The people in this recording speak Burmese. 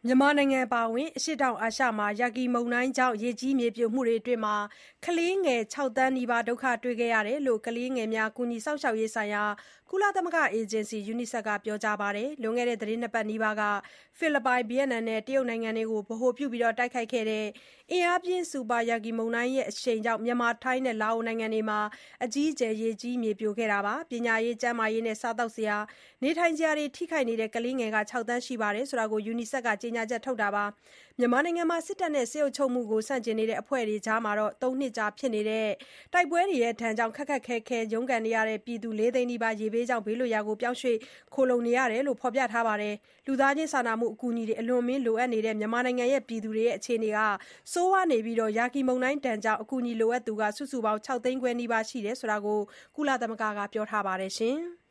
မြန်မာနိုင်ငံအပါအဝင် အရှေ့တောင်အာရှမှာ ယာဂီမုန်တိုင်းကြောင့် ရေကြီးမြေပြိုမှုတွေအတွင်း ကလေးငယ် ၆ သန်းနီးပါး ဒုက္ခတွေ့ခဲ့ရတယ်လို့ ကလေးငယ်များ ကူညီစောင့်ရှောက်ရေးဆိုင်ရာ ကုလသမဂ္ဂအေဂျင်စီ UNICEF ကပြောကြားပါတယ်။ လွန်ခဲ့တဲ့ သီတင်း 2 ပတ်နီးပါးက ဖိလစ်ပိုင်၊ ဗီယက်နမ်နဲ့ တရုတ်နိုင်ငံတွေကို ဗဟိုပြုတိုက်ခတ်ခဲ့တဲ့ အင်အားပြင်း စူပါယာဂီမုန်တိုင်းအရှိန်ကြောင့် မြန်မာ၊ ထိုင်းနဲ့ လာအိုနိုင်ငံတွေမှာ အကြီးအကျယ် ရေကြီးမြေပြိုခဲ့တာပါ။ ပညာရေး၊ ကျန်းမာရေးနဲ့ စားသောက်စရာ နေထိုင်စရာတွေ ထိခိုက်နေတဲ့ ကလေးငယ် ၆ သန်းရှိတယ်လို့ UNICEF က ကြေညာချက်ထုတ်တာပါ။ မြန်မာနိုင်ငံမှာ စစ်တပ်နဲ့ စစ်အုပ်ချုပ်မှုကို ဆန့်ကျင်နေတဲ့ အဖွဲ့တွေကြား ၃ နှစ်ကြာဖြစ်နေတဲ့ တိုက်ပွဲတွေဒဏ်ကြောင့် ခက်ခက်ခဲခဲ ရုန်းကန်နေရတဲ့ ပြည်သူ ၄ သိန်းနီးပါး ရေဘေးကြောင့် ဘေးလွတ်ရာ ပြောင်းရွှေ့ ခိုလှုံနေရတယ်လို့ ဖော်ပြထားပါတယ်။ လူသားချင်းစာနာမှု အကူအညီတွေ အလွန်အမင်း လိုအပ်နေတဲ့ မြန်မာနိုင်ငံရဲ့ ပြည်သူတွေရဲ့ အခြေအနေ ဆိုးရွားနေပြီး ယာဂီမုန်တိုင်းဒဏ်ကြောင့် အကူအညီလိုအပ်သူ စုစုပေါင်း ၆ သိန်းခွဲနီးပါး ရှိတယ်လို့ ကုလသမဂ္ဂက ပြောပါတယ်။